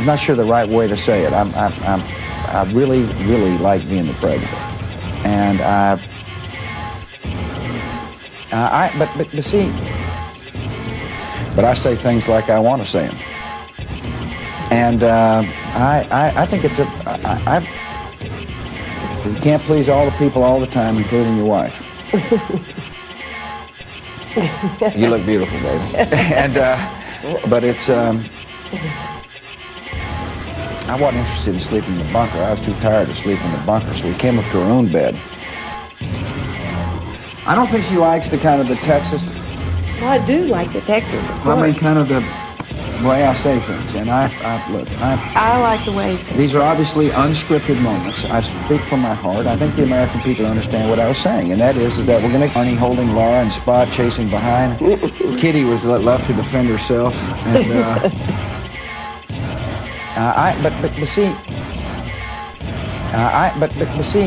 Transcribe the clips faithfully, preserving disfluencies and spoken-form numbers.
I'm not sure the right way to say it. I'm, I'm, I'm, I really, really like being the president. And I, I, I but, but, but see, but I say things like I want to say them. And uh, I, I, I think it's a, I, I, you can't please all the people all the time, including your wife. You look beautiful, baby. And, uh, but it's, um, I wasn't interested in sleeping in the bunker. I was too tired to sleep in the bunker, so we came up to our own bed. I don't think she likes the kind of the Texas. Well, I do like the Texas, of course. I mean, kind of the way I say things. And I, I look, I, I like the way you say these are obviously unscripted moments. I speak from my heart. I think the American people understand what I was saying, and that is, is that we're going to Arnie holding Laura and Spot chasing behind. Kitty was left to defend herself, and uh, uh, I. But but, but see, uh, I. But, but but see.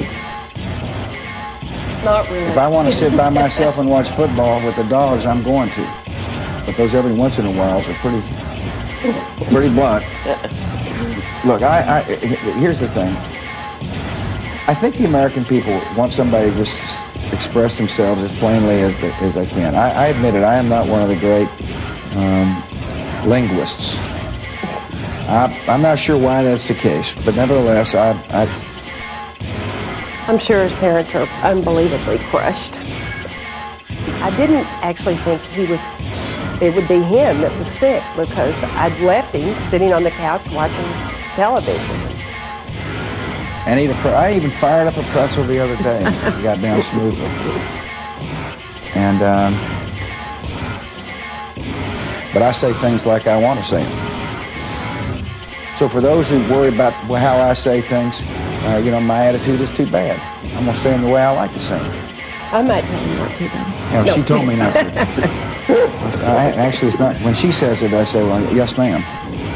Not really. If I want to sit by myself and watch football with the dogs, I'm going to. But those every once in a whiles are pretty, pretty blunt. Look, I, I, here's the thing. I think the American people want somebody to just express themselves as plainly as they, as they can. I, I admit it, I am not one of the great um, linguists. I, I'm not sure why that's the case, but nevertheless, I, I I'm sure his parents are unbelievably crushed. I didn't actually think he was, it would be him that was sick, because I'd left him sitting on the couch watching television. And eat a pre- I even fired up a pretzel the other day. It got down smoothly. And, um, but I say things like I want to say them. So for those who worry about how I say things, uh, you know, my attitude is too bad. I'm going to say them the way I like to say them. I might tell you not to, though. Yeah, No. she told me not to. I, actually, it's not. When she says it, I say, well, yes, ma'am.